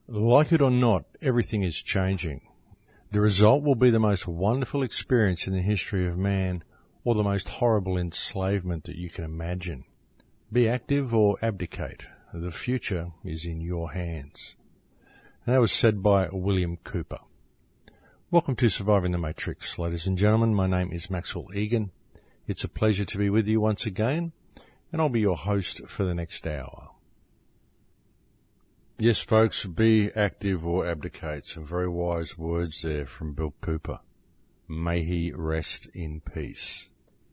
Like it or not, everything is changing. The result will be the most wonderful experience in the history of man, or the most horrible enslavement that you can imagine. Be active or abdicate. The future is in your hands. And that was said by William Cooper. Welcome to Surviving the Matrix, ladies and gentlemen. My name is Maxwell Egan. It's a pleasure to be with you once again, and I'll be your host for the next hour. Yes, folks, be active or abdicate. Some very wise words there from Bill Cooper. May he rest in peace.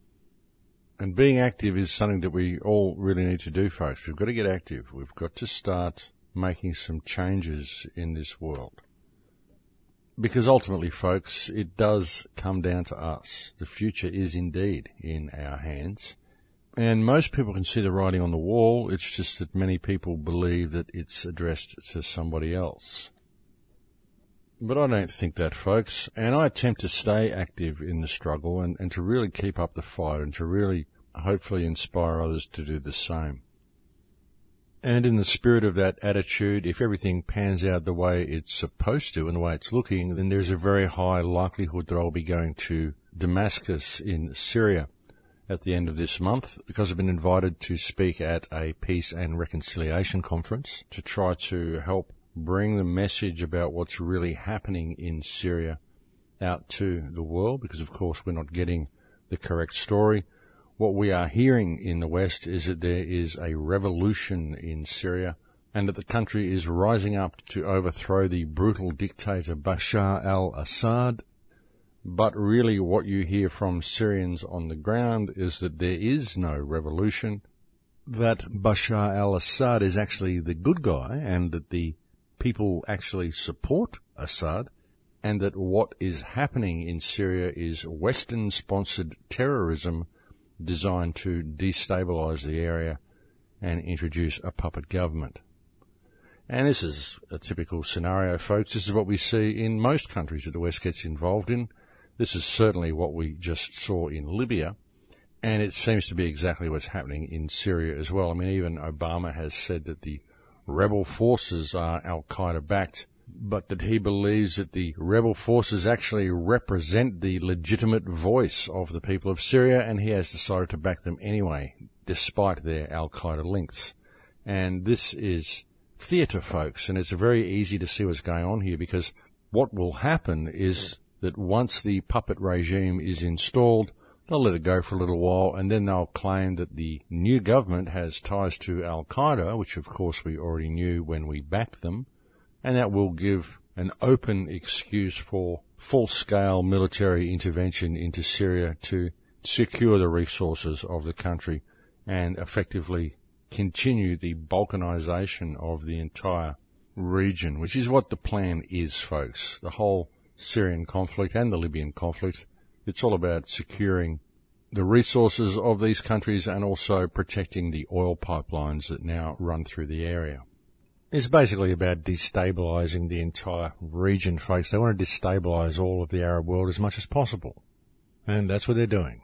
And being active is something that we all really need to do, folks. We've got to get active. We've got to start making some changes in this world. Because ultimately, folks, it does come down to us. The future is indeed in our hands. And most people can see the writing on the wall. It's just that many people believe that it's addressed to somebody else. But I don't think that, folks. And I attempt to stay active in the struggle and to really keep up the fight and to really hopefully inspire others to do the same. And in the spirit of that attitude, if everything pans out the way it's supposed to and the way it's looking, then there's a very high likelihood that I'll be going to Damascus in Syria at the end of this month, because I've been invited to speak at a peace and reconciliation conference to try to help bring the message about what's really happening in Syria out to the world, because of course we're not getting the correct story. What we are hearing in the West is that there is a revolution in Syria and that the country is rising up to overthrow the brutal dictator Bashar al-Assad. But really what you hear from Syrians on the ground is that there is no revolution, that Bashar al-Assad is actually the good guy and that the people actually support Assad, and that what is happening in Syria is Western-sponsored terrorism designed to destabilize the area and introduce a puppet government. And this is a typical scenario, folks. This is what we see in most countries that the West gets involved in. This is certainly what we just saw in Libya, and it seems to be exactly what's happening in Syria as well. I mean, even Obama has said that the rebel forces are al-Qaeda-backed, but that he believes that the rebel forces actually represent the legitimate voice of the people of Syria, and he has decided to back them anyway, despite their al-Qaeda links. And this is theatre, folks, and it's very easy to see what's going on here, because what will happen is that once the puppet regime is installed, they'll let it go for a little while, and then they'll claim that the new government has ties to al-Qaeda, which of course we already knew when we backed them, and that will give an open excuse for full-scale military intervention into Syria to secure the resources of the country and effectively continue the balkanization of the entire region, which is what the plan is, folks. The whole Syrian conflict and the Libyan conflict, it's all about securing the resources of these countries and also protecting the oil pipelines that now run through the area. It's basically about destabilizing the entire region, folks. They want to destabilize all of the Arab world as much as possible, and that's what they're doing.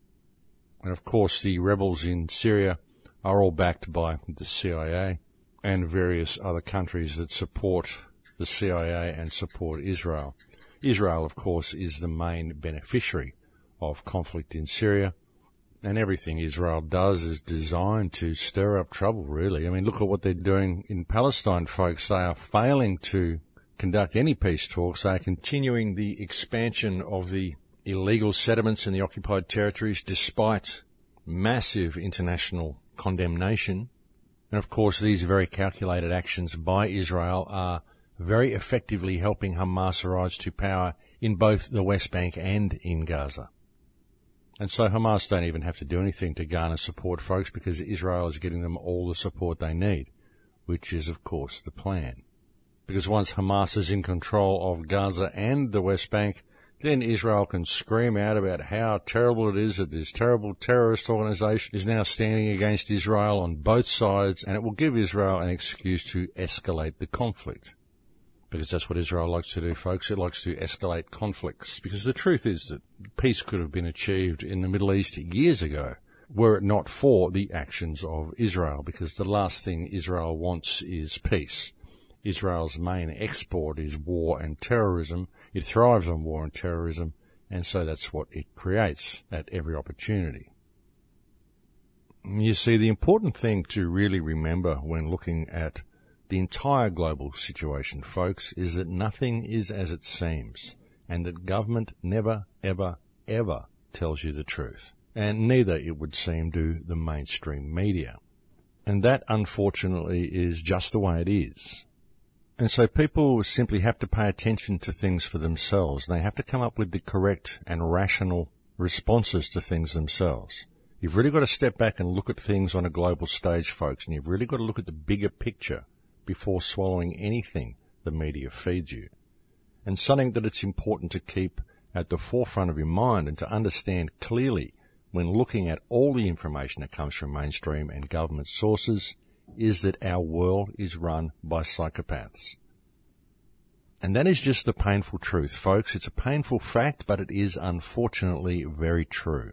And of course the rebels in Syria are all backed by the CIA and various other countries that support the CIA and support Israel. Israel, of course, is the main beneficiary of conflict in Syria, and everything Israel does is designed to stir up trouble, really. I mean, look at what they're doing in Palestine, folks. They are failing to conduct any peace talks. They are continuing the expansion of the illegal settlements in the occupied territories despite massive international condemnation. And, of course, these very calculated actions by Israel are very effectively helping Hamas rise to power in both the West Bank and in Gaza. And so Hamas don't even have to do anything to garner support, folks, because Israel is getting them all the support they need, which is, of course, the plan. Because once Hamas is in control of Gaza and the West Bank, then Israel can scream out about how terrible it is that this terrible terrorist organization is now standing against Israel on both sides, and it will give Israel an excuse to escalate the conflict. Because that's what Israel likes to do, folks. It likes to escalate conflicts. Because the truth is that peace could have been achieved in the Middle East years ago, were it not for the actions of Israel. Because the last thing Israel wants is peace. Israel's main export is war and terrorism. It thrives on war and terrorism, and so that's what it creates at every opportunity. You see, the important thing to really remember when looking at the entire global situation, folks, is that nothing is as it seems, and that government never, ever, ever tells you the truth. And neither, it would seem, do the mainstream media. And that, unfortunately, is just the way it is. And so people simply have to pay attention to things for themselves, and they have to come up with the correct and rational responses to things themselves. You've really got to step back and look at things on a global stage, folks, and you've really got to look at the bigger picture before swallowing anything the media feeds you. And something that it's important to keep at the forefront of your mind and to understand clearly when looking at all the information that comes from mainstream and government sources is that our world is run by psychopaths. And that is just the painful truth, folks. It's a painful fact, but it is unfortunately very true.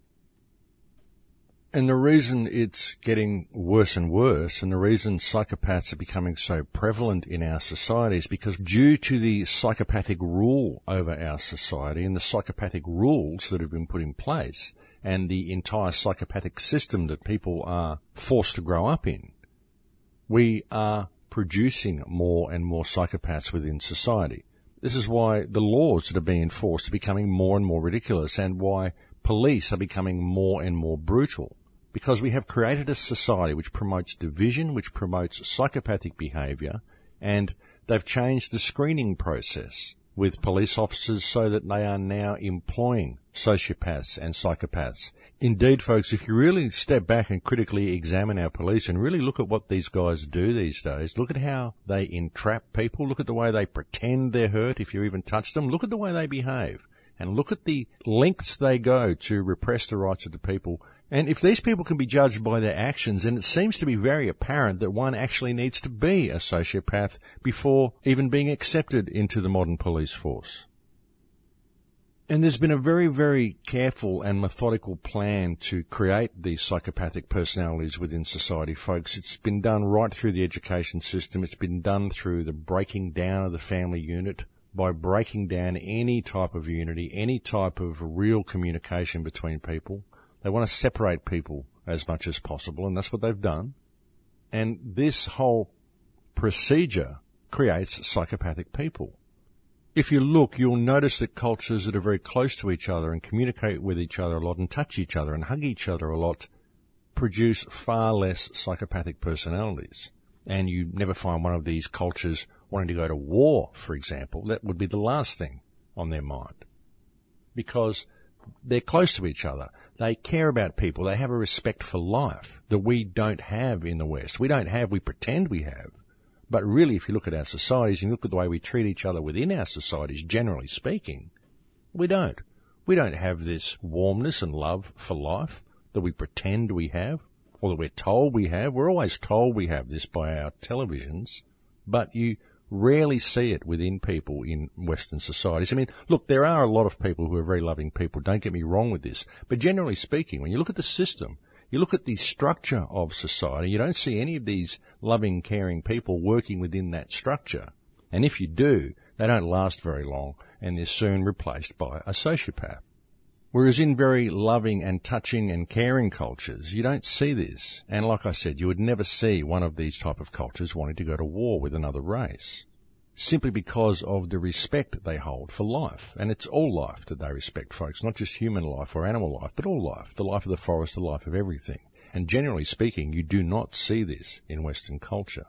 And the reason it's getting worse and worse, and the reason psychopaths are becoming so prevalent in our society is because due to the psychopathic rule over our society and the psychopathic rules that have been put in place and the entire psychopathic system that people are forced to grow up in, we are producing more and more psychopaths within society. This is why the laws that are being enforced are becoming more and more ridiculous, and why police are becoming more and more brutal. Because we have created a society which promotes division, which promotes psychopathic behaviour, and they've changed the screening process with police officers so that they are now employing sociopaths and psychopaths. Indeed, folks, if you really step back and critically examine our police and really look at what these guys do these days, look at how they entrap people, look at the way they pretend they're hurt if you even touch them, look at the way they behave, and look at the lengths they go to repress the rights of the people. And if these people can be judged by their actions, then it seems to be very apparent that one actually needs to be a sociopath before even being accepted into the modern police force. And there's been a very, very careful and methodical plan to create these psychopathic personalities within society, folks. It's been done right through the education system. It's been done through the breaking down of the family unit, by breaking down any type of unity, any type of real communication between people. They want to separate people as much as possible, and that's what they've done. And this whole procedure creates psychopathic people. If you look, you'll notice that cultures that are very close to each other and communicate with each other a lot and touch each other and hug each other a lot produce far less psychopathic personalities. And you never find one of these cultures wanting to go to war, for example. That would be the last thing on their mind. Because they're close to each other. They care about people. They have a respect for life that we don't have in the West. We pretend we have. But really, if you look at our societies and look at the way we treat each other within our societies, generally speaking, we don't. We don't have this warmness and love for life that we pretend we have, or that we're told we have. We're always told we have this by our televisions, but you rarely see it within people in Western societies. I mean, look, there are a lot of people who are very loving people, don't get me wrong with this, but generally speaking, when you look at the system, you look at the structure of society, you don't see any of these loving, caring people working within that structure. And if you do, they don't last very long, and they're soon replaced by a sociopath. Whereas in very loving and touching and caring cultures, you don't see this. And like I said, you would never see one of these type of cultures wanting to go to war with another race, simply because of the respect they hold for life. And it's all life that they respect, folks, not just human life or animal life, but all life, the life of the forest, the life of everything. And generally speaking, you do not see this in Western culture.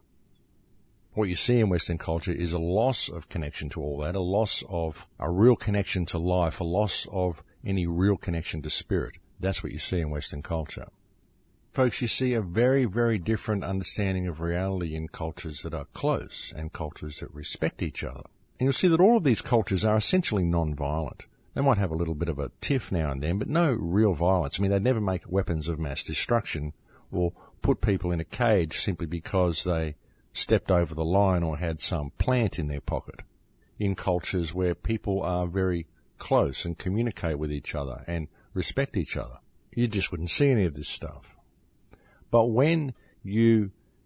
What you see in Western culture is a loss of connection to all that, a loss of a real connection to life, a loss of any real connection to spirit. That's what you see in Western culture. Folks, you see a very, very different understanding of reality in cultures that are close and cultures that respect each other. And you'll see that all of these cultures are essentially non-violent. They might have a little bit of a tiff now and then, but no real violence. I mean, they'd never make weapons of mass destruction or put people in a cage simply because they stepped over the line or had some plant in their pocket. In cultures where people are very close and communicate with each other and respect each other, you just wouldn't see any of this stuff. But when you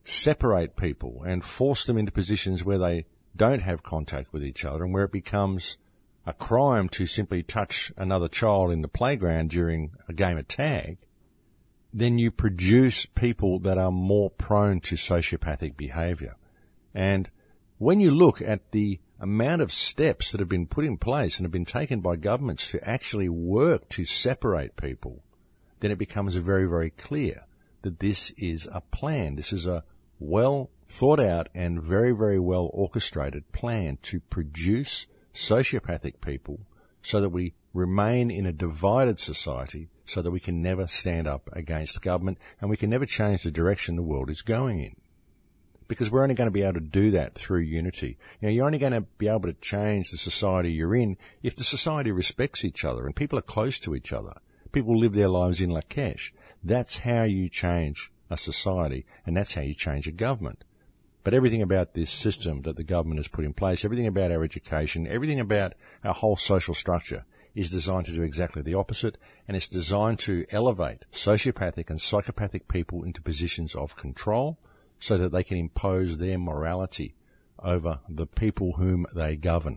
separate people and force them into positions where they don't have contact with each other and where it becomes a crime to simply touch another child in the playground during a game of tag, then you produce people that are more prone to sociopathic behaviour. And when you look at the amount of steps that have been put in place and have been taken by governments to actually work to separate people, then it becomes very, very clear that this is a plan. This is a well thought out and very, very well orchestrated plan to produce sociopathic people so that we remain in a divided society, so that we can never stand up against government and we can never change the direction the world is going in. Because we're only going to be able to do that through unity. You know, you're only going to be able to change the society you're in if the society respects each other and people are close to each other. People live their lives in Lakesh. That's how you change a society, and that's how you change a government. But everything about this system that the government has put in place, everything about our education, everything about our whole social structure is designed to do exactly the opposite, and it's designed to elevate sociopathic and psychopathic people into positions of control so that they can impose their morality over the people whom they govern.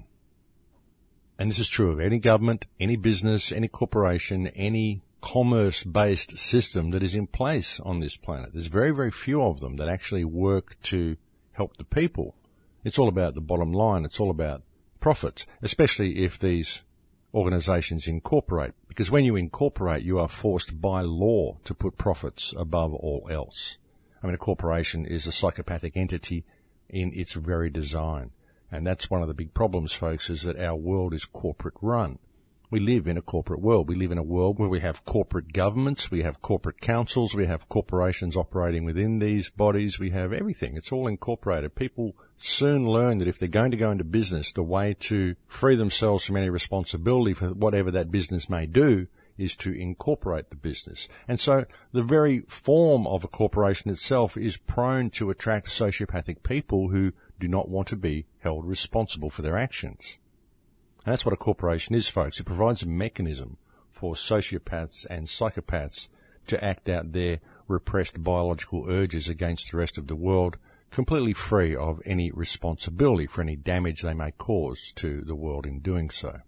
And this is true of any government, any business, any corporation, any commerce-based system that is in place on this planet. There's very, very few of them that actually work to help the people. It's all about the bottom line. It's all about profits, especially if these organizations incorporate. Because when you incorporate, you are forced by law to put profits above all else. I mean, a corporation is a psychopathic entity in its very design. And that's one of the big problems, folks, is that our world is corporate run. We live in a corporate world. We live in a world where we have corporate governments, we have corporate councils, we have corporations operating within these bodies, we have everything. It's all incorporated. People soon learn that if they're going to go into business, the way to free themselves from any responsibility for whatever that business may do is to incorporate the business. And so the very form of a corporation itself is prone to attract sociopathic people who do not want to be held responsible for their actions. And that's what a corporation is, folks. It provides a mechanism for sociopaths and psychopaths to act out their repressed biological urges against the rest of the world, completely free of any responsibility for any damage they may cause to the world in doing so.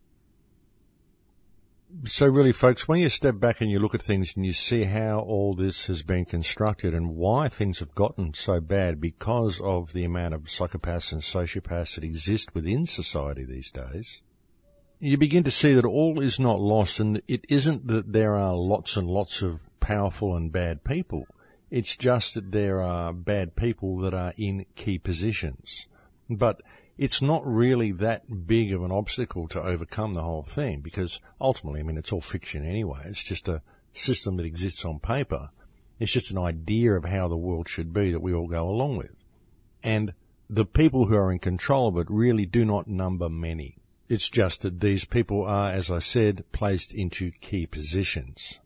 So really, folks, when you step back and you look at things and you see how all this has been constructed and why things have gotten so bad because of the amount of psychopaths and sociopaths that exist within society these days, you begin to see that all is not lost, and it isn't that there are lots and lots of powerful and bad people. It's just that there are bad people that are in key positions. But it's not really that big of an obstacle to overcome the whole thing, because ultimately, I mean, it's all fiction anyway. It's just a system that exists on paper. It's just an idea of how the world should be that we all go along with. And the people who are in control of it really do not number many. It's just that these people are, as I said, placed into key positions.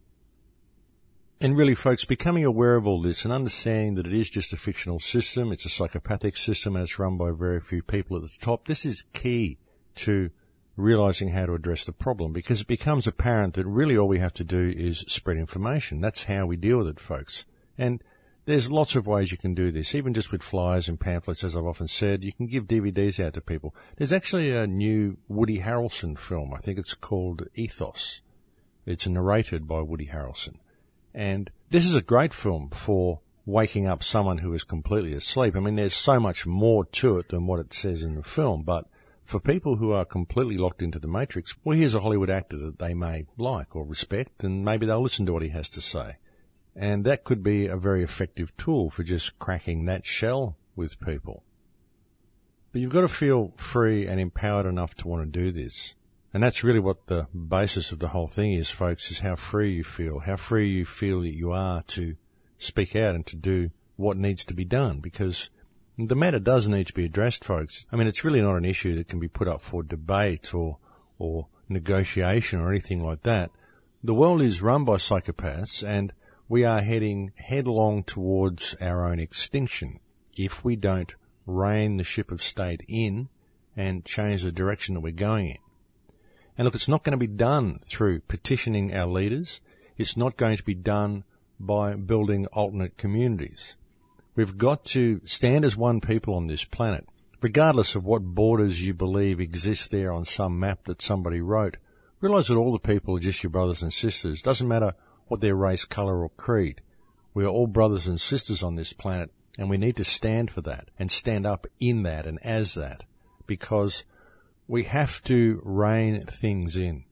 And really, folks, becoming aware of all this and understanding that it is just a fictional system, it's a psychopathic system and it's run by very few people at the top, this is key to realizing how to address the problem, because it becomes apparent that really all we have to do is spread information. That's how we deal with it, folks. And there's lots of ways you can do this, even just with flyers and pamphlets, as I've often said. You can give DVDs out to people. There's actually a new Woody Harrelson film. I think it's called Ethos. It's narrated by Woody Harrelson. And this is a great film for waking up someone who is completely asleep. I mean, there's so much more to it than what it says in the film, but for people who are completely locked into the Matrix, well, here's a Hollywood actor that they may like or respect, and maybe they'll listen to what he has to say. And that could be a very effective tool for just cracking that shell with people. But you've got to feel free and empowered enough to want to do this. And that's really what the basis of the whole thing is, folks, is how free you feel that you are to speak out and to do what needs to be done. Because the matter does need to be addressed, folks. I mean, it's really not an issue that can be put up for debate or negotiation or anything like that. The world is run by psychopaths, and we are heading headlong towards our own extinction if we don't rein the ship of state in and change the direction that we're going in. And look, it's not going to be done through petitioning our leaders. It's not going to be done by building alternate communities. We've got to stand as one people on this planet, regardless of what borders you believe exist there on some map that somebody wrote. Realize that all the people are just your brothers and sisters. Doesn't matter what their race, colour or creed. We are all brothers and sisters on this planet, and we need to stand for that and stand up in that and as that, because we have to rein things in.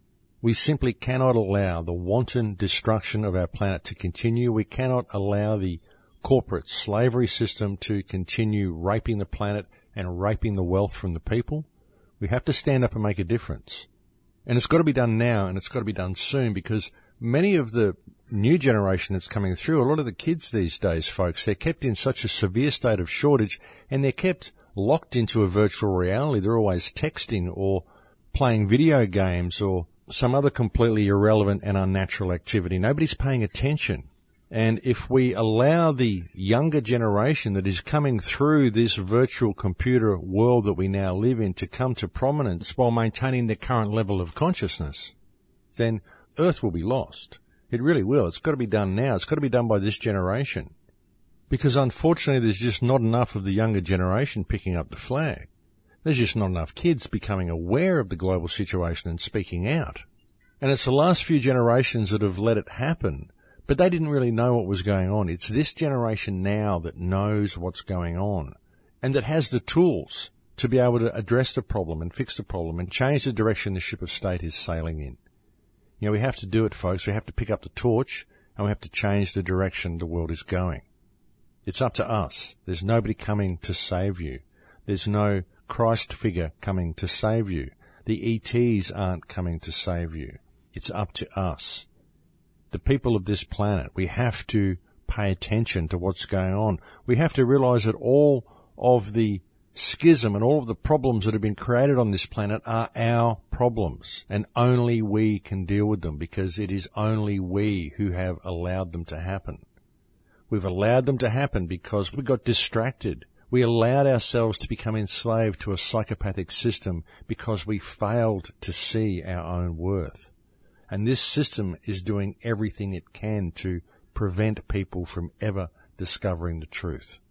We simply cannot allow the wanton destruction of our planet to continue. We cannot allow the corporate slavery system to continue raping the planet and raping the wealth from the people. We have to stand up and make a difference. And it's got to be done now, and it's got to be done soon, because many of the new generation that's coming through, a lot of the kids these days, folks, they're kept in such a severe state of shortage, and they're kept locked into a virtual reality. They're always texting or playing video games or some other completely irrelevant and unnatural activity. Nobody's paying attention. And if we allow the younger generation that is coming through this virtual computer world that we now live in to come to prominence while maintaining their current level of consciousness, then Earth will be lost. It really will. It's got to be done now. It's got to be done by this generation. Because unfortunately, there's just not enough of the younger generation picking up the flag. There's just not enough kids becoming aware of the global situation and speaking out. And it's the last few generations that have let it happen, but they didn't really know what was going on. It's this generation now that knows what's going on and that has the tools to be able to address the problem and fix the problem and change the direction the ship of state is sailing in. You know, we have to do it, folks. We have to pick up the torch and we have to change the direction the world is going. It's up to us. There's nobody coming to save you. There's no Christ figure coming to save you. The ETs aren't coming to save you. It's up to us. The people of this planet, we have to pay attention to what's going on. We have to realize that all of the schism and all of the problems that have been created on this planet are our problems, and only we can deal with them, because it is only we who have allowed them to happen. We've allowed them to happen because we got distracted. We allowed ourselves to become enslaved to a psychopathic system because we failed to see our own worth. And this system is doing everything it can to prevent people from ever discovering the truth.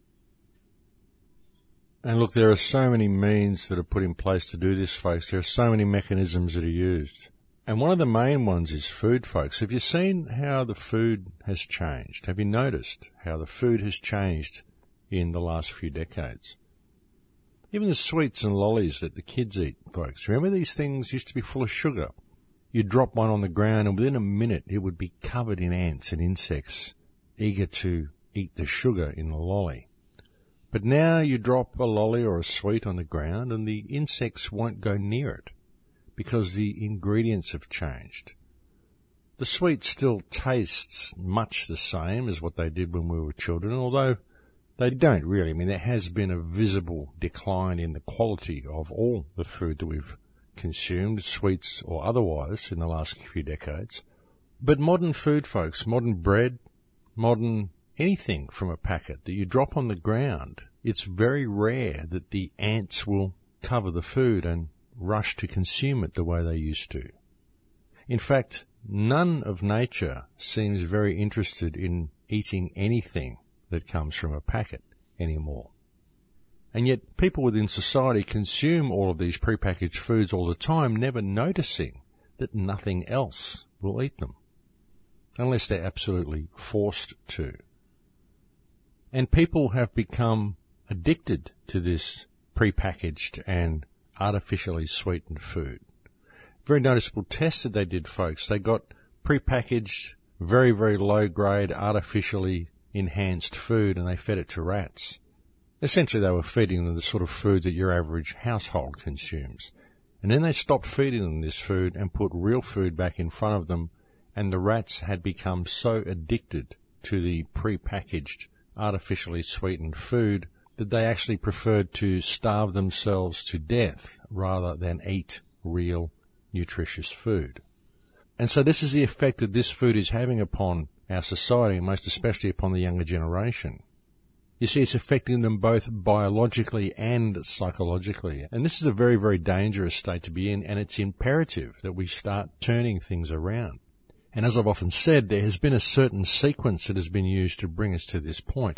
And look, there are so many means that are put in place to do this, folks. There are so many mechanisms that are used. And one of the main ones is food, folks. Have you seen how the food has changed? Have you noticed how the food has changed in the last few decades? Even the sweets and lollies that the kids eat, folks. Remember, these things used to be full of sugar. You'd drop one on the ground and within a minute it would be covered in ants and insects, eager to eat the sugar in the lolly. But now you drop a lolly or a sweet on the ground and the insects won't go near it because the ingredients have changed. The sweet still tastes much the same as what they did when we were children, although they don't really. I mean, there has been a visible decline in the quality of all the food that we've consumed, sweets or otherwise, in the last few decades. But modern food, folks, modern bread, modern anything from a packet that you drop on the ground, it's very rare that the ants will cover the food and rush to consume it the way they used to. In fact, none of nature seems very interested in eating anything that comes from a packet anymore. And yet people within society consume all of these prepackaged foods all the time, never noticing that nothing else will eat them, unless they're absolutely forced to. And people have become addicted to this prepackaged and artificially sweetened food. Very noticeable test that they did, folks. They got prepackaged, very, very low-grade, artificially enhanced food, and they fed it to rats. Essentially, they were feeding them the sort of food that your average household consumes. And then they stopped feeding them this food and put real food back in front of them, and the rats had become so addicted to the prepackaged, artificially sweetened food that they actually preferred to starve themselves to death rather than eat real, nutritious food. And so this is the effect that this food is having upon our society, and most especially upon the younger generation. You see, it's affecting them both biologically and psychologically. And this is a very, very dangerous state to be in, and it's imperative that we start turning things around. And as I've often said, there has been a certain sequence that has been used to bring us to this point.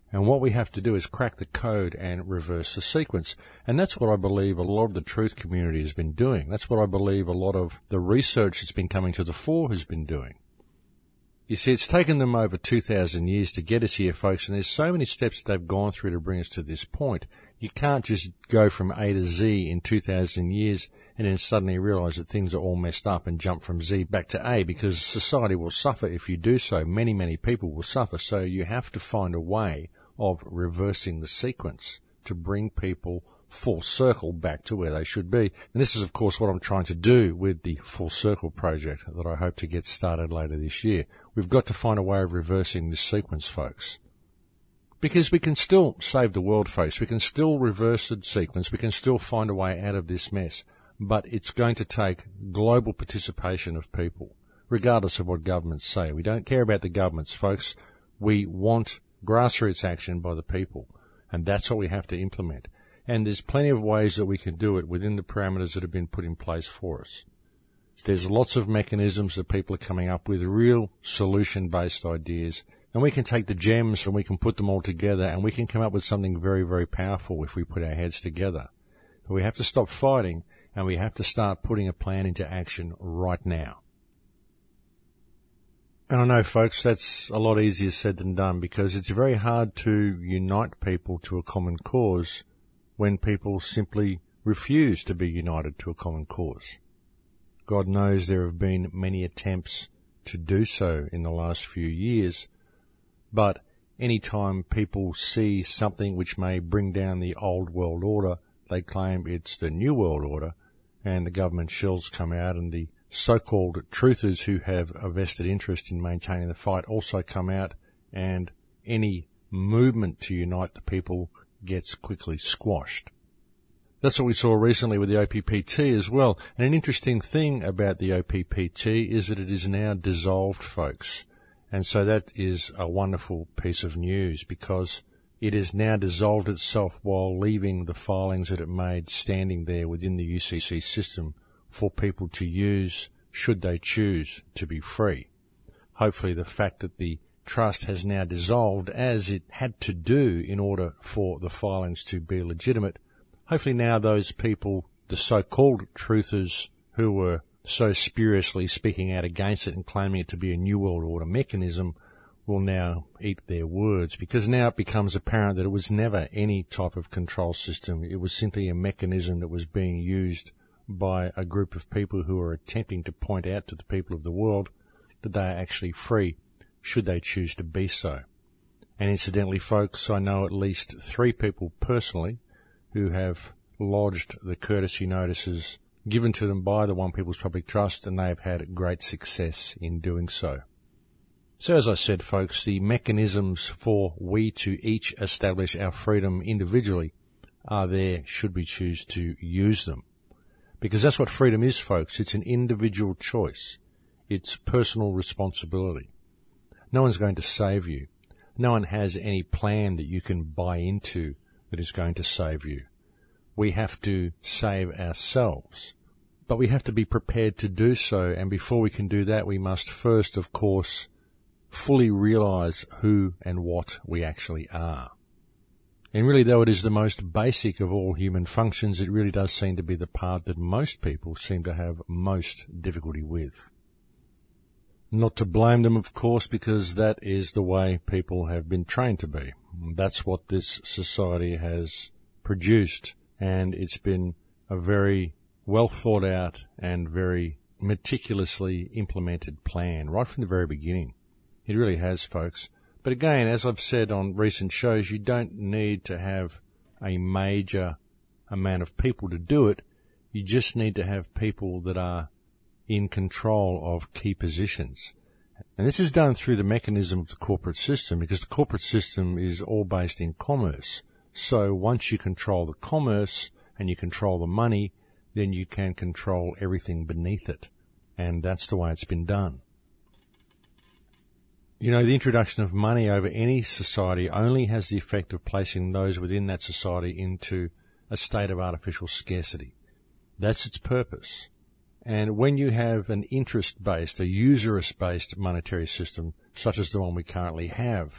And what we have to do is crack the code and reverse the sequence. And that's what I believe a lot of the truth community has been doing. That's what I believe a lot of the research that's been coming to the fore has been doing. You see, it's taken them over 2,000 years to get us here, folks, and there's so many steps that they've gone through to bring us to this point. You can't just go from A to Z in 2,000 years and then suddenly realize that things are all messed up and jump from Z back to A, because society will suffer if you do so. Many, many people will suffer. So you have to find a way of reversing the sequence to bring people full circle back to where they should be. And this is, of course, what I'm trying to do with the Full Circle project that I hope to get started later this year. We've got to find a way of reversing this sequence, folks. Because we can still save the world, folks. We can still reverse the sequence. We can still find a way out of this mess. But it's going to take global participation of people, regardless of what governments say. We don't care about the governments, folks. We want grassroots action by the people. And that's what we have to implement. And there's plenty of ways that we can do it within the parameters that have been put in place for us. There's lots of mechanisms that people are coming up with, real solution-based ideas. And we can take the gems and we can put them all together and we can come up with something very, very powerful if we put our heads together. But we have to stop fighting and we have to start putting a plan into action right now. And I know, folks, that's a lot easier said than done, because it's very hard to unite people to a common cause when people simply refuse to be united to a common cause. God knows there have been many attempts to do so in the last few years, but any time people see something which may bring down the old world order, they claim it's the new world order, and the government shells come out, and the so-called truthers who have a vested interest in maintaining the fight also come out, and any movement to unite the people gets quickly squashed. That's what we saw recently with the OPPT as well. And an interesting thing about the OPPT is that it is now dissolved, folks. And so that is a wonderful piece of news, because it has now dissolved itself while leaving the filings that it made standing there within the UCC system for people to use should they choose to be free. Hopefully the fact that the trust has now dissolved, as it had to do in order for the filings to be legitimate, hopefully now those people, the so-called truthers who were so spuriously speaking out against it and claiming it to be a New World Order mechanism, will now eat their words, because now it becomes apparent that it was never any type of control system. It was simply a mechanism that was being used by a group of people who are attempting to point out to the people of the world that they are actually free, should they choose to be so. And incidentally, folks, I know at least 3 people personally who have lodged the courtesy notices given to them by the One People's Public Trust, and they have had great success in doing so. So as I said, folks, the mechanisms for we to each establish our freedom individually are there should we choose to use them. Because that's what freedom is, folks. It's an individual choice. It's personal responsibility. No one's going to save you. No one has any plan that you can buy into that is going to save you. We have to save ourselves. But we have to be prepared to do so, and before we can do that, we must first, of course, fully realize who and what we actually are. And really, though it is the most basic of all human functions, it really does seem to be the part that most people seem to have most difficulty with. Not to blame them, of course, because that is the way people have been trained to be. That's what this society has produced, and it's been a very well thought out and very meticulously implemented plan right from the very beginning. It really has, folks. But again, as I've said on recent shows, you don't need to have a major amount of people to do it. You just need to have people that are in control of key positions. And this is done through the mechanism of the corporate system, because the corporate system is all based in commerce. So once you control the commerce and you control the money, then you can control everything beneath it. And that's the way it's been done. You know, the introduction of money over any society only has the effect of placing those within that society into a state of artificial scarcity. That's its purpose. And when you have an interest-based, a usurious-based monetary system, such as the one we currently have,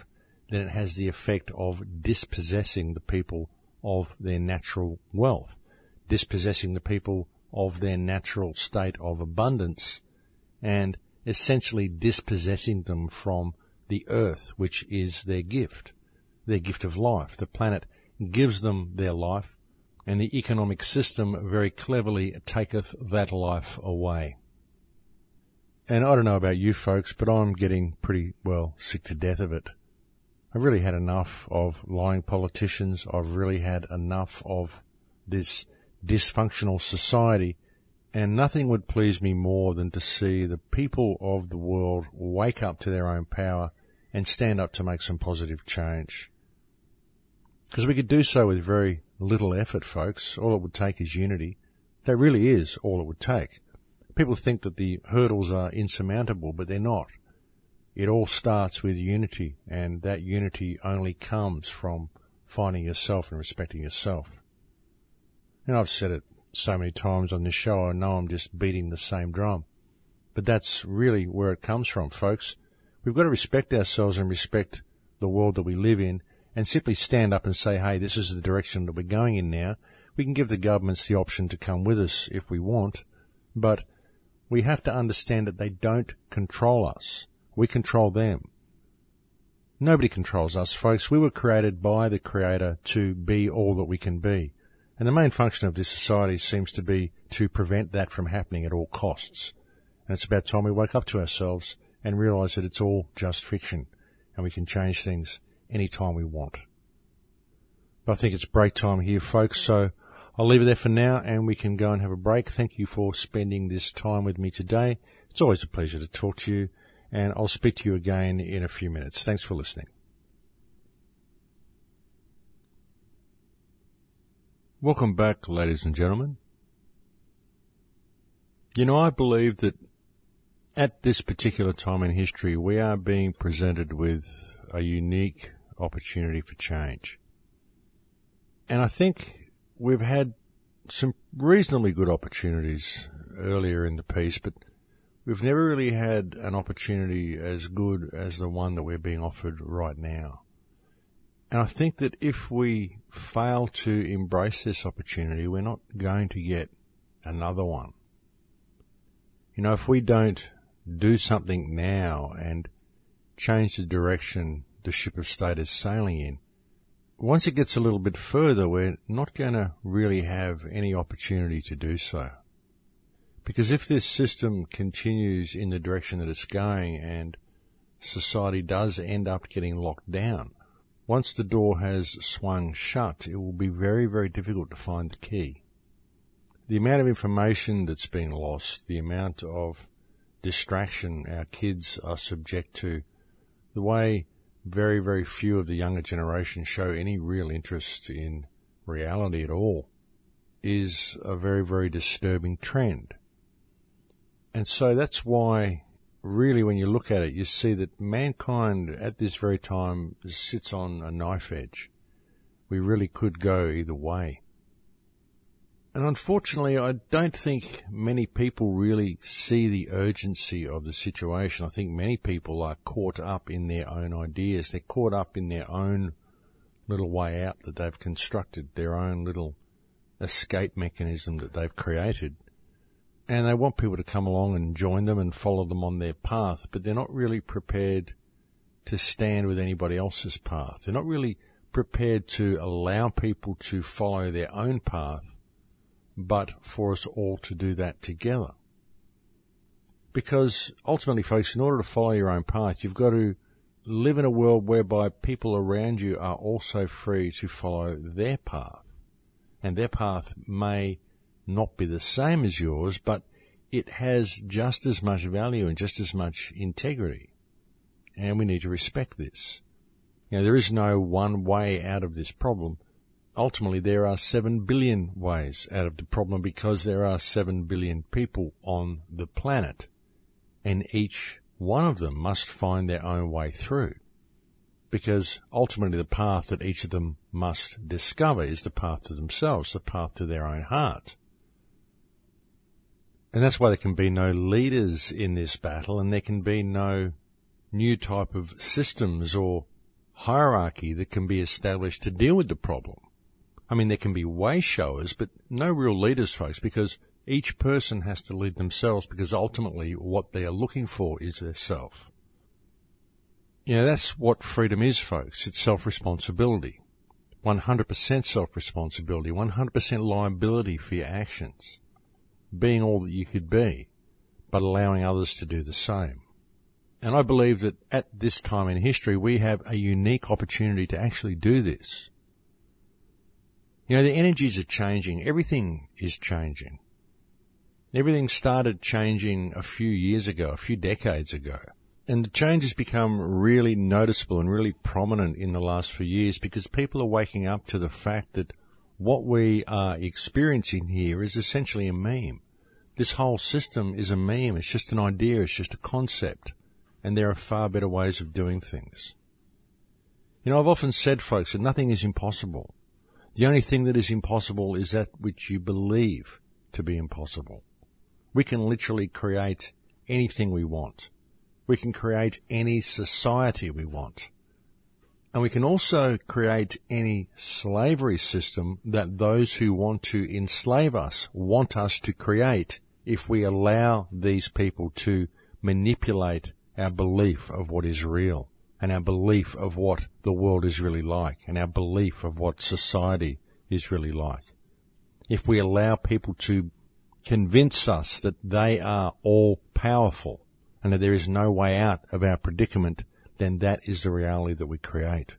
then it has the effect of dispossessing the people of their natural wealth, dispossessing the people of their natural state of abundance, and essentially dispossessing them from the earth, which is their gift of life. The planet gives them their life, and the economic system very cleverly taketh that life away. And I don't know about you folks, but I'm getting pretty well sick to death of it. I've really had enough of lying politicians. I've really had enough of this dysfunctional society, and nothing would please me more than to see the people of the world wake up to their own power and stand up to make some positive change. Because we could do so with very little effort, folks. All it would take is unity. That really is all it would take. People think that the hurdles are insurmountable, but they're not. It all starts with unity, and that unity only comes from finding yourself and respecting yourself. And I've said it so many times on this show, I know I'm just beating the same drum. But that's really where it comes from, folks. We've got to respect ourselves and respect the world that we live in, and simply stand up and say, hey, this is the direction that we're going in now. We can give the governments the option to come with us if we want, but we have to understand that they don't control us. We control them. Nobody controls us, folks. We were created by the Creator to be all that we can be. And the main function of this society seems to be to prevent that from happening at all costs. And it's about time we wake up to ourselves and realise that it's all just fiction, and we can change things any time we want. But I think it's break time here, folks, so I'll leave it there for now, and we can go and have a break. Thank you for spending this time with me today. It's always a pleasure to talk to you, and I'll speak to you again in a few minutes. Thanks for listening. Welcome back, ladies and gentlemen. You know, I believe that at this particular time in history, we are being presented with a unique opportunity for change. And I think we've had some reasonably good opportunities earlier in the piece, but we've never really had an opportunity as good as the one that we're being offered right now. And I think that if we fail to embrace this opportunity, we're not going to get another one. You know, if we don't do something now and change the direction the ship of state is sailing in, once it gets a little bit further, we're not going to really have any opportunity to do so. Because if this system continues in the direction that it's going and society does end up getting locked down, once the door has swung shut, it will be very, very difficult to find the key. The amount of information that's been lost, the amount of distraction our kids are subject to, the way very, very few of the younger generation show any real interest in reality at all, is a very, very disturbing trend. And so that's why, really, when you look at it, you see that mankind at this very time sits on a knife edge. We really could go either way. And unfortunately, I don't think many people really see the urgency of the situation. I think many people are caught up in their own ideas. They're caught up in their own little way out that they've constructed, their own little escape mechanism that they've created. And they want people to come along and join them and follow them on their path, but they're not really prepared to stand with anybody else's path. They're not really prepared to allow people to follow their own path, but for us all to do that together. Because ultimately, folks, in order to follow your own path, you've got to live in a world whereby people around you are also free to follow their path. And their path may not be the same as yours, but it has just as much value and just as much integrity. And we need to respect this. You know, there is no one way out of this problem. Ultimately, there are 7 billion ways out of the problem because there are 7 billion people on the planet, and each one of them must find their own way through, because ultimately the path that each of them must discover is the path to themselves, the path to their own heart. And that's why there can be no leaders in this battle, and there can be no new type of systems or hierarchy that can be established to deal with the problem. I mean, there can be way showers, but no real leaders, folks, because each person has to lead themselves, because ultimately what they are looking for is their self. You know, that's what freedom is, folks. It's self-responsibility. 100% self-responsibility, 100% liability for your actions. Being all that you could be, but allowing others to do the same. And I believe that at this time in history, we have a unique opportunity to actually do this. You know, the energies are changing. Everything is changing. Everything started changing a few years ago, a few decades ago. And the change has become really noticeable and really prominent in the last few years because people are waking up to the fact that what we are experiencing here is essentially a meme. This whole system is a meme. It's just an idea. It's just a concept. And there are far better ways of doing things. You know, I've often said, folks, that nothing is impossible. The only thing that is impossible is that which you believe to be impossible. We can literally create anything we want. We can create any society we want. And we can also create any slavery system that those who want to enslave us want us to create if we allow these people to manipulate our belief of what is real and our belief of what the world is really like and our belief of what society is really like. If we allow people to convince us that they are all powerful and that there is no way out of our predicament, then that is the reality that we create.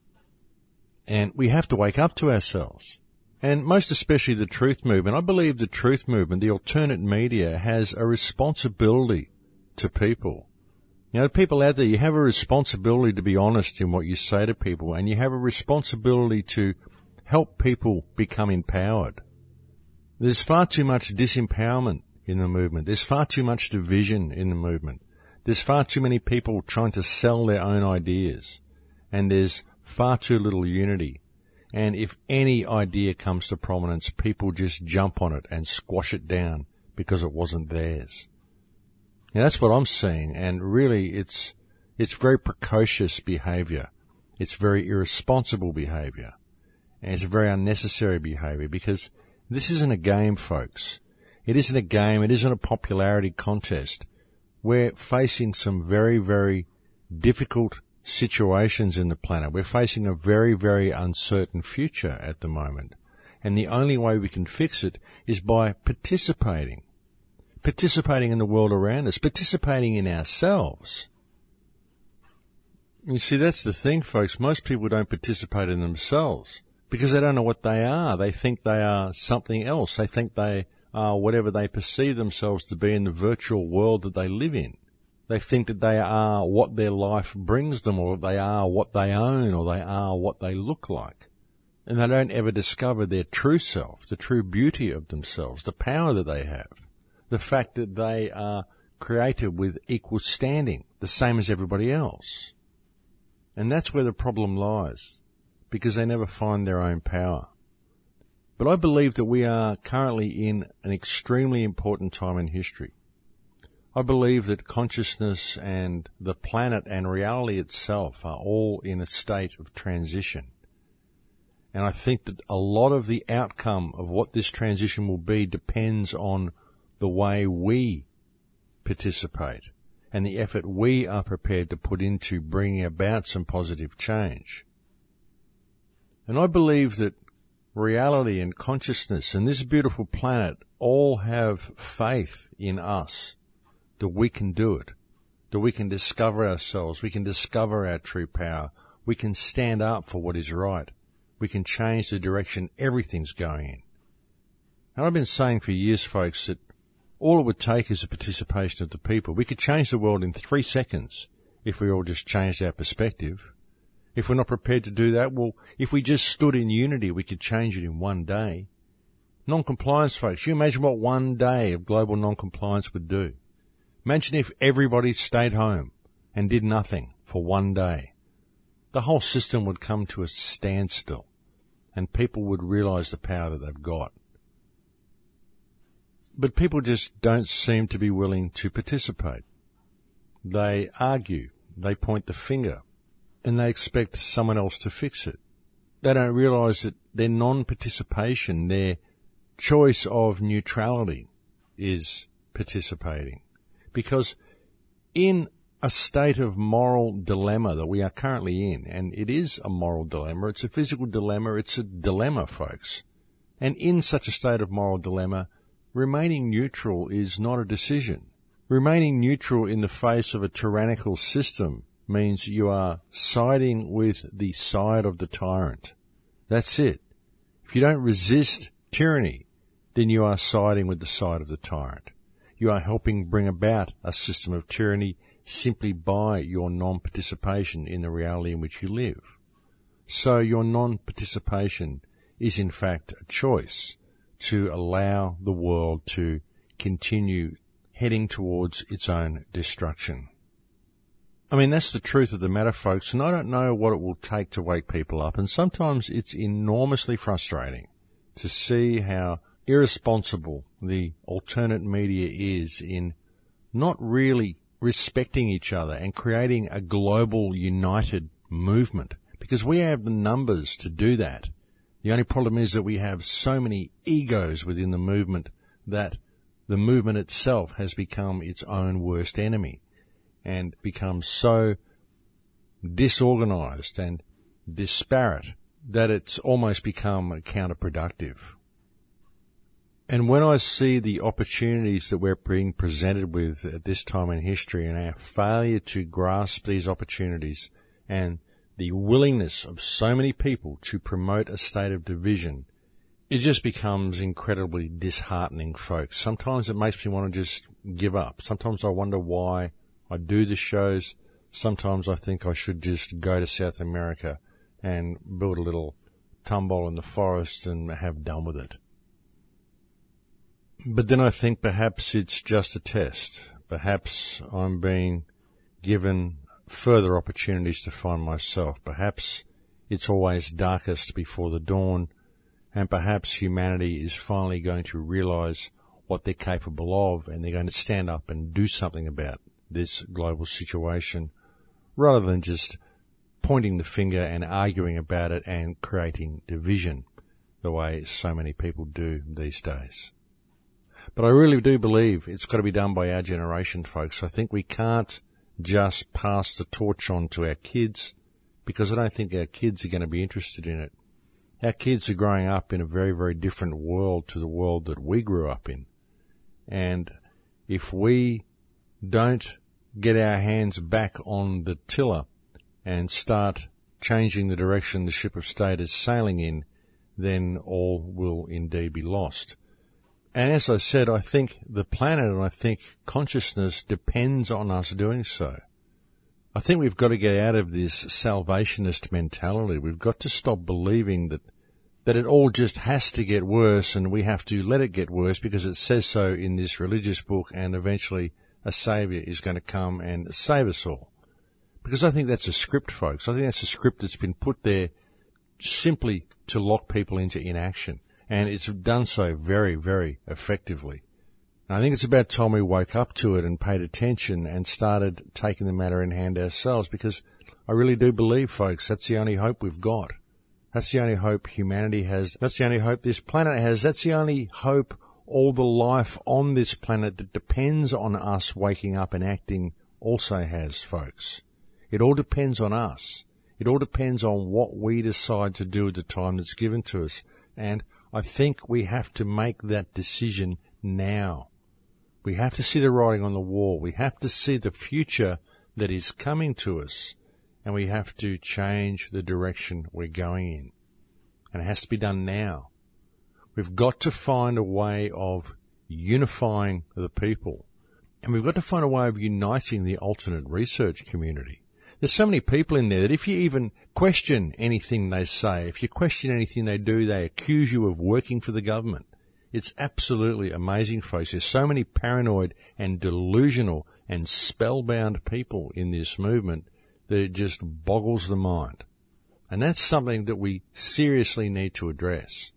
And we have to wake up to ourselves. And most especially the truth movement. I believe the truth movement, the alternate media, has a responsibility to people. You know, people out there, you have a responsibility to be honest in what you say to people, and you have a responsibility to help people become empowered. There's far too much disempowerment in the movement. There's far too much division in the movement. There's far too many people trying to sell their own ideas. And there's far too little unity. And if any idea comes to prominence, people just jump on it and squash it down because it wasn't theirs. Now, that's what I'm seeing, and really it's very precocious behaviour. It's very irresponsible behaviour. And it's very unnecessary behaviour because this isn't a game, folks. It isn't a game. It isn't a popularity contest. We're facing some very, very difficult situations in the planet. We're facing a very, very uncertain future at the moment. And the only way we can fix it is by participating in the world around us, participating in ourselves. You see, that's the thing, folks. Most people don't participate in themselves because they don't know what they are. They think they are something else. They think they are whatever they perceive themselves to be in the virtual world that they live in. They think that they are what their life brings them, or they are what they own, or they are what they look like. And they don't ever discover their true self, the true beauty of themselves, the power that they have, the fact that they are created with equal standing, the same as everybody else. And that's where the problem lies, because they never find their own power. But I believe that we are currently in an extremely important time in history. I believe that consciousness and the planet and reality itself are all in a state of transition. And I think that a lot of the outcome of what this transition will be depends on the way we participate and the effort we are prepared to put into bringing about some positive change. And I believe that reality and consciousness and this beautiful planet all have faith in us, that we can do it, that we can discover ourselves, we can discover our true power, we can stand up for what is right, we can change the direction everything's going in. And I've been saying for years, folks, that all it would take is the participation of the people. We could change the world in 3 seconds if we all just changed our perspective. If we're not prepared to do that, well, if we just stood in unity, we could change it in 1 day. Non-compliance, folks, you imagine what 1 day of global non-compliance would do. Imagine if everybody stayed home and did nothing for 1 day. The whole system would come to a standstill and people would realize the power that they've got. But people just don't seem to be willing to participate. They argue, they point the finger, and they expect someone else to fix it. They don't realise that their non-participation, their choice of neutrality is participating. Because in a state of moral dilemma that we are currently in, and it is a moral dilemma, it's a physical dilemma, it's a dilemma, folks. And in such a state of moral dilemma, remaining neutral is not a decision. Remaining neutral in the face of a tyrannical system means you are siding with the side of the tyrant. That's it. If you don't resist tyranny, then you are siding with the side of the tyrant. You are helping bring about a system of tyranny simply by your non-participation in the reality in which you live. So your non-participation is in fact a choice to allow the world to continue heading towards its own destruction. I mean, that's the truth of the matter, folks, and I don't know what it will take to wake people up, and sometimes it's enormously frustrating to see how irresponsible the alternate media is in not really respecting each other and creating a global united movement, because we have the numbers to do that. The only problem is that we have so many egos within the movement that the movement itself has become its own worst enemy and become so disorganized and disparate that it's almost become counterproductive. And when I see the opportunities that we're being presented with at this time in history and our failure to grasp these opportunities and the willingness of so many people to promote a state of division, it just becomes incredibly disheartening, folks. Sometimes it makes me want to just give up. Sometimes I wonder why I do the shows. Sometimes I think I should just go to South America and build a little tumble in the forest and have done with it. But then I think perhaps it's just a test. Perhaps I'm being given further opportunities to find myself. Perhaps it's always darkest before the dawn, and perhaps humanity is finally going to realize what they're capable of, and they're going to stand up and do something about this global situation, rather than just pointing the finger and arguing about it and creating division the way so many people do these days. But I really do believe it's got to be done by our generation, folks. I think we can't just pass the torch on to our kids, because I don't think our kids are going to be interested in it. Our kids are growing up in a very, very different world to the world that we grew up in. And if we don't get our hands back on the tiller and start changing the direction the ship of state is sailing in, then all will indeed be lost. And as I said, I think the planet and I think consciousness depends on us doing so. I think we've got to get out of this salvationist mentality. We've got to stop believing that it all just has to get worse and we have to let it get worse because it says so in this religious book, and eventually a saviour is going to come and save us all. Because I think that's a script, folks. I think that's a script that's been put there simply to lock people into inaction. And it's done so very, very effectively. And I think it's about time we woke up to it and paid attention and started taking the matter in hand ourselves, because I really do believe, folks, that's the only hope we've got. That's the only hope humanity has. That's the only hope this planet has. That's the only hope all the life on this planet that depends on us waking up and acting also has, folks. It all depends on us. It all depends on what we decide to do at the time that's given to us. And I think we have to make that decision now. We have to see the writing on the wall. We have to see the future that is coming to us, and we have to change the direction we're going in. And it has to be done now. We've got to find a way of unifying the people, and we've got to find a way of uniting the alternate research community. There's so many people in there that if you even question anything they say, if you question anything they do, they accuse you of working for the government. It's absolutely amazing, folks. There's so many paranoid and delusional and spellbound people in this movement that it just boggles the mind. And that's something that we seriously need to address.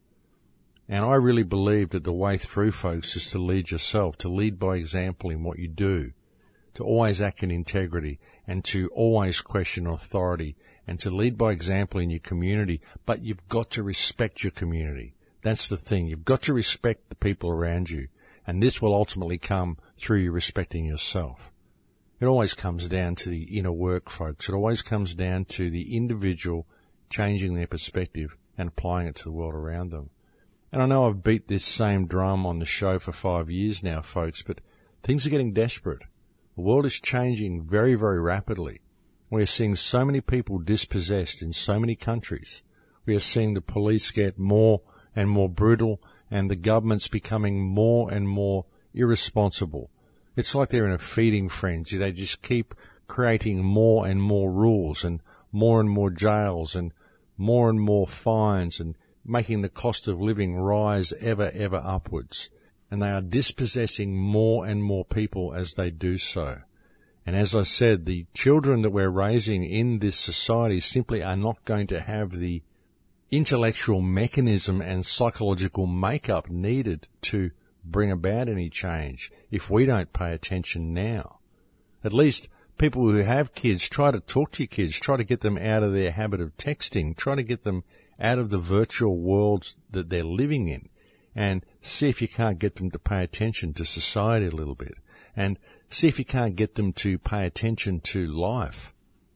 And I really believe that the way through, folks, is to lead yourself, to lead by example in what you do, to always act in integrity, and to always question authority, and to lead by example in your community, but you've got to respect your community. That's the thing. You've got to respect the people around you, and this will ultimately come through you respecting yourself. It always comes down to the inner work, folks. It always comes down to the individual changing their perspective and applying it to the world around them. And I know I've beat this same drum on the show for 5 years now, folks, but things are getting desperate. The world is changing very, very rapidly. We are seeing so many people dispossessed in so many countries. We are seeing the police get more and more brutal, and the government's becoming more and more irresponsible. It's like they're in a feeding frenzy. They just keep creating more and more rules and more jails and more fines and making the cost of living rise ever upwards. And they are dispossessing more and more people as they do so. And as I said, the children that we're raising in this society simply are not going to have the intellectual mechanism and psychological makeup needed to bring about any change if we don't pay attention now. At least people who have kids, try to talk to your kids, try to get them out of their habit of texting, try to get them out of the virtual worlds that they're living in, and see if you can't get them to pay attention to society a little bit, and see if you can't get them to pay attention to life.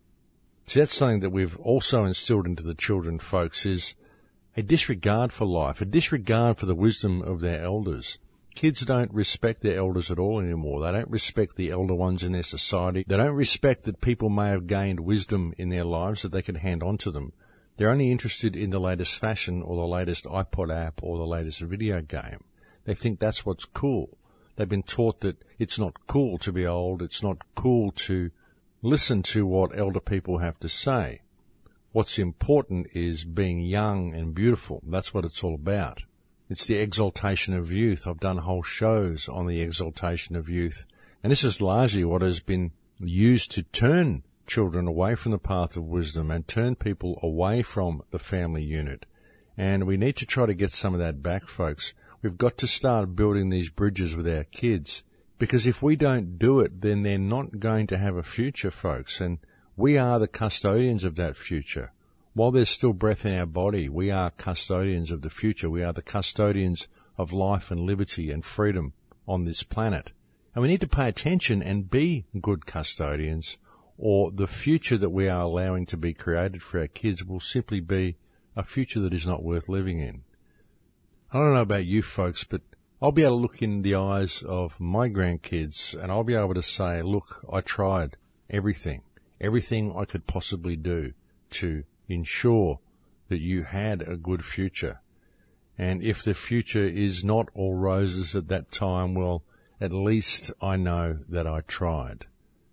See, that's something that we've also instilled into the children, folks, is a disregard for life, a disregard for the wisdom of their elders. Kids don't respect their elders at all anymore. They don't respect the elder ones in their society. They don't respect that people may have gained wisdom in their lives that they can hand on to them. They're only interested in the latest fashion or the latest iPod app or the latest video game. They think that's what's cool. They've been taught that it's not cool to be old. It's not cool to listen to what elder people have to say. What's important is being young and beautiful. That's what it's all about. It's the exaltation of youth. I've done whole shows on the exaltation of youth. And this is largely what has been used to turn children away from the path of wisdom and turn people away from the family unit. And we need to try to get some of that back, folks. We've got to start building these bridges with our kids, because if we don't do it, then they're not going to have a future, folks. And we are the custodians of that future. While there's still breath in our body, we are custodians of the future. We are the custodians of life and liberty and freedom on this planet. And we need to pay attention and be good custodians, or the future that we are allowing to be created for our kids will simply be a future that is not worth living in. I don't know about you folks, but I'll be able to look in the eyes of my grandkids and I'll be able to say, look, I tried everything I could possibly do to ensure that you had a good future. And if the future is not all roses at that time, well, at least I know that I tried.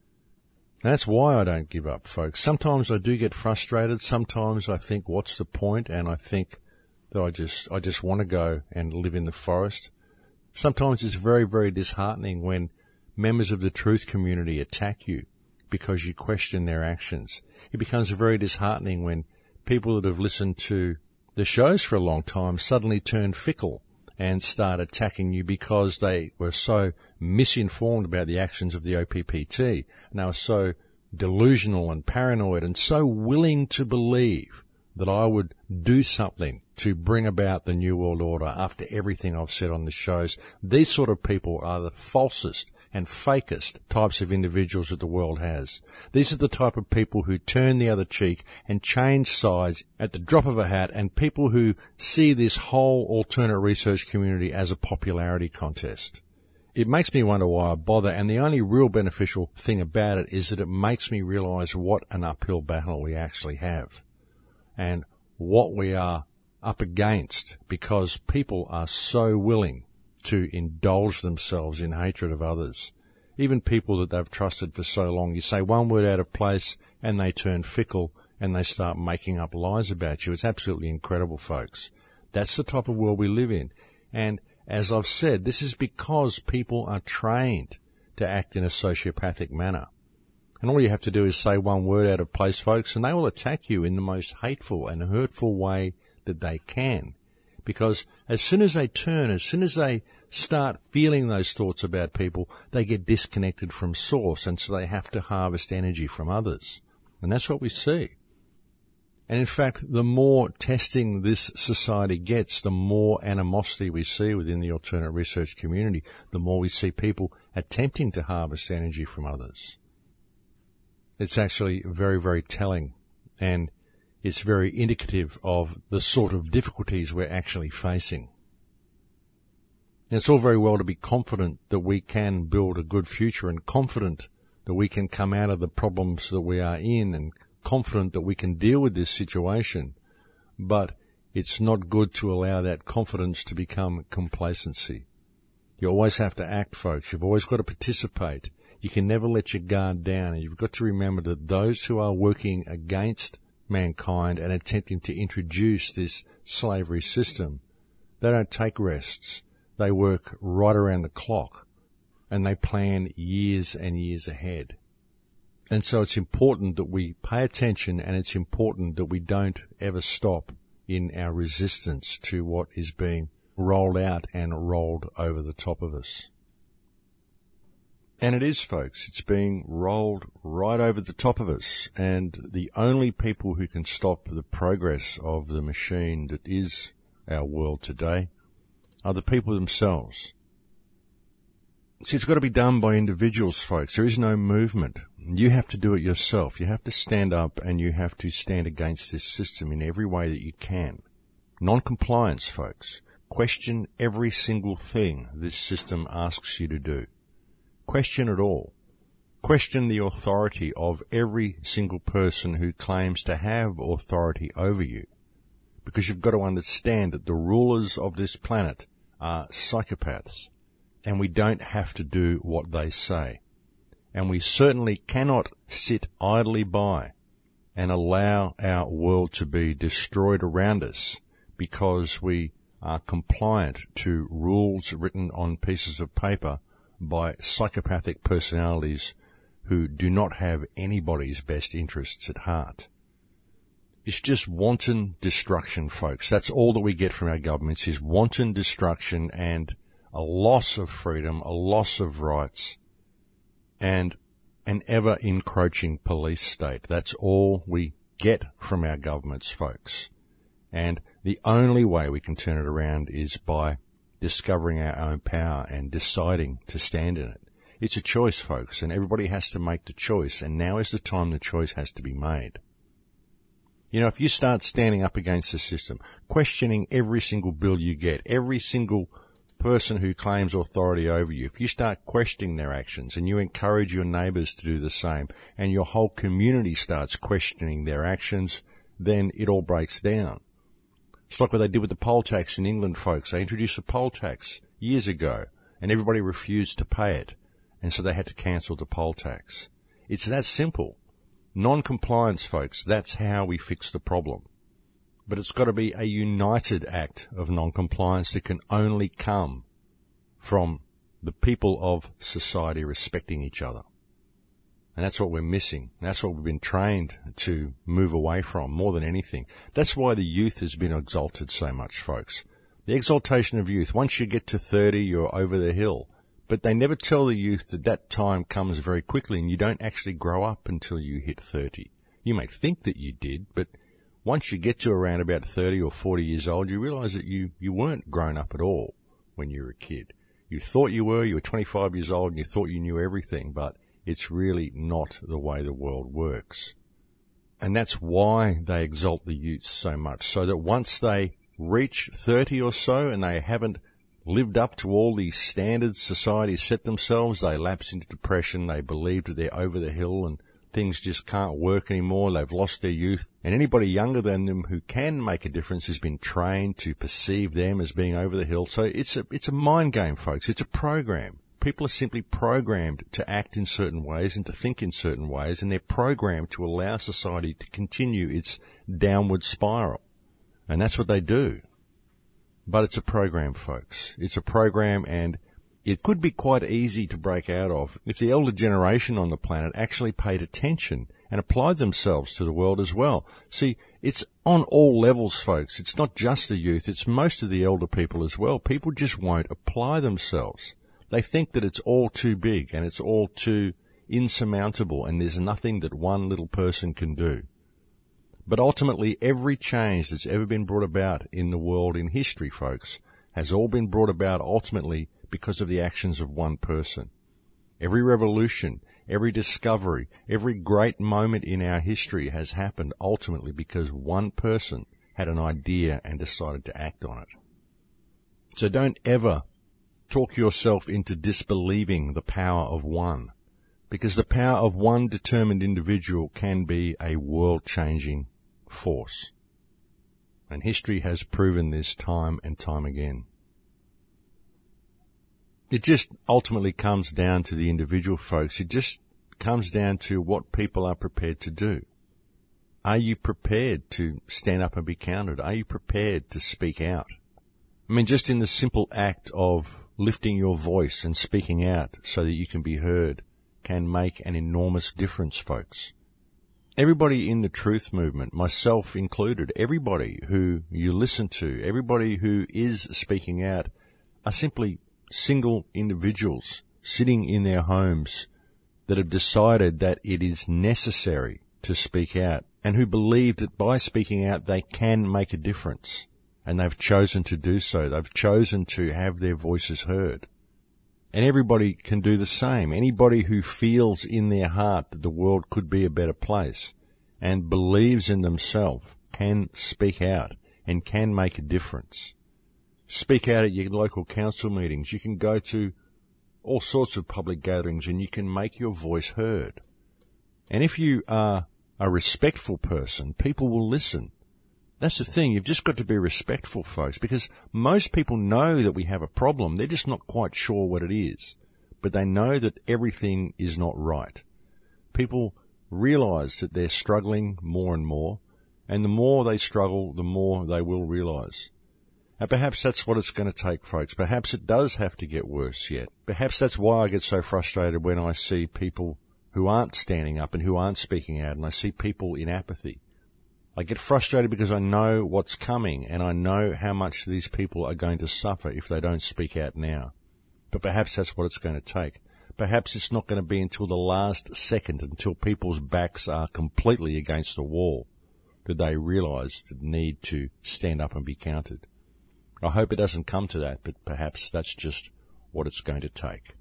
That's why I don't give up, folks. Sometimes I do get frustrated. Sometimes I think, what's the point? And I think that I just want to go and live in the forest. Sometimes it's very, very disheartening when members of the truth community attack you because you question their actions. It becomes very disheartening when people that have listened to the shows for a long time suddenly turn fickle and start attacking you because they were so misinformed about the actions of the OPPT, and they were so delusional and paranoid and so willing to believe that I would do something to bring about the New World Order after everything I've said on the shows. These sort of people are the falsest and fakest types of individuals that the world has. These are the type of people who turn the other cheek and change sides at the drop of a hat, and people who see this whole alternate research community as a popularity contest. It makes me wonder why I bother, and the only real beneficial thing about it is that it makes me realize what an uphill battle we actually have and what we are up against, because people are so willing to indulge themselves in hatred of others. Even people that they've trusted for so long, you say one word out of place and they turn fickle and they start making up lies about you. It's absolutely incredible, folks. That's the type of world we live in. And as I've said, this is because people are trained to act in a sociopathic manner. And all you have to do is say one word out of place, folks, and they will attack you in the most hateful and hurtful way that they can. Because as soon as they turn, as soon as they start feeling those thoughts about people, they get disconnected from source, and so they have to harvest energy from others. And that's what we see. And in fact, the more testing this society gets, the more animosity we see within the alternate research community, the more we see people attempting to harvest energy from others. It's actually very, very telling, and it's very indicative of the sort of difficulties we're actually facing. And it's all very well to be confident that we can build a good future and confident that we can come out of the problems that we are in and confident that we can deal with this situation, but it's not good to allow that confidence to become complacency. You always have to act, folks. You've always got to participate. You can never let your guard down, and you've got to remember that those who are working against mankind and attempting to introduce this slavery system, they don't take rests. They work right around the clock, and they plan years and years ahead. And so it's important that we pay attention, and it's important that we don't ever stop in our resistance to what is being rolled out and rolled over the top of us. And it is, folks. It's being rolled right over the top of us. And the only people who can stop the progress of the machine that is our world today are the people themselves. See, it's got to be done by individuals, folks. There is no movement. You have to do it yourself. You have to stand up and you have to stand against this system in every way that you can. Non-compliance, folks. Question every single thing this system asks you to do. Question it all. Question the authority of every single person who claims to have authority over you. Because you've got to understand that the rulers of this planet are psychopaths. And we don't have to do what they say. And we certainly cannot sit idly by and allow our world to be destroyed around us because we are compliant to rules written on pieces of paper by psychopathic personalities who do not have anybody's best interests at heart. It's just wanton destruction, folks. That's all that we get from our governments is wanton destruction and a loss of freedom, a loss of rights, and an ever-encroaching police state. That's all we get from our governments, folks. And the only way we can turn it around is by discovering our own power and deciding to stand in it. It's a choice, folks, and everybody has to make the choice, and now is the time the choice has to be made. You know, if you start standing up against the system, questioning every single bill you get, every single person who claims authority over you, if you start questioning their actions and you encourage your neighbours to do the same and your whole community starts questioning their actions, then it all breaks down. It's like what they did with the poll tax in England, folks. They introduced a poll tax years ago and everybody refused to pay it, and so they had to cancel the poll tax. It's that simple. Non-compliance, folks, that's how we fix the problem. But it's got to be a united act of non-compliance that can only come from the people of society respecting each other. And that's what we're missing. That's what we've been trained to move away from more than anything. That's why the youth has been exalted so much, folks. The exaltation of youth. Once you get to 30, you're over the hill. But they never tell the youth that that time comes very quickly and you don't actually grow up until you hit 30. You may think that you did, but once you get to around about 30 or 40 years old, you realize that you weren't grown up at all when you were a kid. You thought you were 25 years old and you thought you knew everything, but it's really not the way the world works. And that's why they exalt the youth so much, so that once they reach 30 or so and they haven't lived up to all these standards society set themselves, they lapse into depression, they believe that they're over the hill and things just can't work anymore, they've lost their youth. And anybody younger than them who can make a difference has been trained to perceive them as being over the hill. So it's a mind game, folks. It's a program. People are simply programmed to act in certain ways and to think in certain ways, and they're programmed to allow society to continue its downward spiral. And that's what they do. But it's a program, folks. It's a program, and it could be quite easy to break out of if the elder generation on the planet actually paid attention and applied themselves to the world as well. See, it's on all levels, folks. It's not just the youth. It's most of the elder people as well. People just won't apply themselves. They think that it's all too big and it's all too insurmountable and there's nothing that one little person can do. But ultimately, every change that's ever been brought about in the world in history, folks, has all been brought about ultimately because of the actions of one person. Every revolution, every discovery, every great moment in our history has happened ultimately because one person had an idea and decided to act on it. So don't ever talk yourself into disbelieving the power of one, because the power of one determined individual can be a world-changing force. And history has proven this time and time again. It just ultimately comes down to the individual, folks. It just comes down to what people are prepared to do. Are you prepared to stand up and be counted? Are you prepared to speak out? I mean, just in the simple act of lifting your voice and speaking out so that you can be heard can make an enormous difference, folks. Everybody in the truth movement, myself included, everybody who you listen to, everybody who is speaking out, are simply single individuals sitting in their homes that have decided that it is necessary to speak out and who believe that by speaking out they can make a difference. And they've chosen to do so. They've chosen to have their voices heard. And everybody can do the same. Anybody who feels in their heart that the world could be a better place and believes in themselves can speak out and can make a difference. Speak out at your local council meetings. You can go to all sorts of public gatherings and you can make your voice heard. And if you are a respectful person, people will listen. That's the thing. You've just got to be respectful, folks, because most people know that we have a problem. They're just not quite sure what it is. But they know that everything is not right. People realize that they're struggling more and more, and the more they struggle, the more they will realize. And perhaps that's what it's going to take, folks. Perhaps it does have to get worse yet. Perhaps that's why I get so frustrated when I see people who aren't standing up and who aren't speaking out, and I see people in apathy. I get frustrated because I know what's coming, and I know how much these people are going to suffer if they don't speak out now. But perhaps that's what it's going to take. Perhaps it's not going to be until the last second, until people's backs are completely against the wall, that they realize the need to stand up and be counted. I hope it doesn't come to that, but perhaps that's just what it's going to take.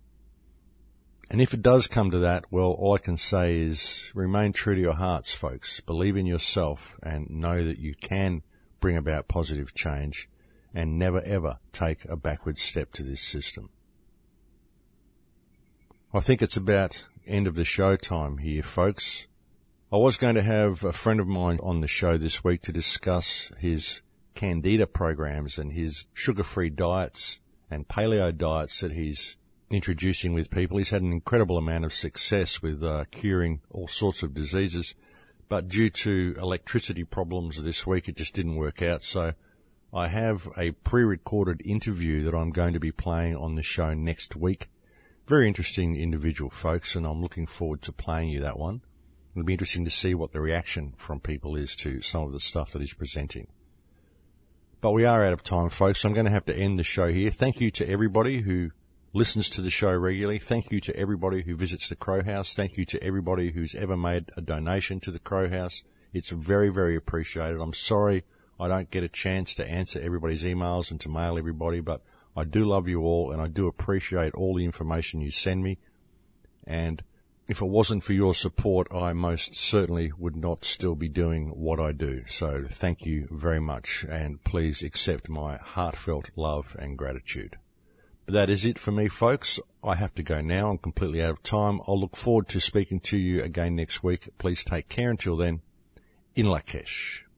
And if it does come to that, well, all I can say is remain true to your hearts, folks. Believe in yourself and know that you can bring about positive change and never, ever take a backward step to this system. I think it's about end of the show time here, folks. I was going to have a friend of mine on the show this week to discuss his Candida programs and his sugar-free diets and paleo diets that he's introducing with people. He's had an incredible amount of success with curing all sorts of diseases, but due to electricity problems this week, it just didn't work out. So I have a pre-recorded interview that I'm going to be playing on the show next week. Very interesting individual, folks, and I'm looking forward to playing you that one. It'll be interesting to see what the reaction from people is to some of the stuff that he's presenting. But we are out of time, folks, so I'm going to have to end the show here. Thank you to everybody who listens to the show regularly. Thank you to everybody who visits the Crow House. Thank you to everybody who's ever made a donation to the Crow House. It's very, very appreciated. I'm sorry I don't get a chance to answer everybody's emails and to mail everybody, but I do love you all, and I do appreciate all the information you send me. And if it wasn't for your support, I most certainly would not still be doing what I do. So thank you very much, and please accept my heartfelt love and gratitude. But that is it for me, folks. I have to go now. I'm completely out of time. I'll look forward to speaking to you again next week. Please take care until then. In Lakesh.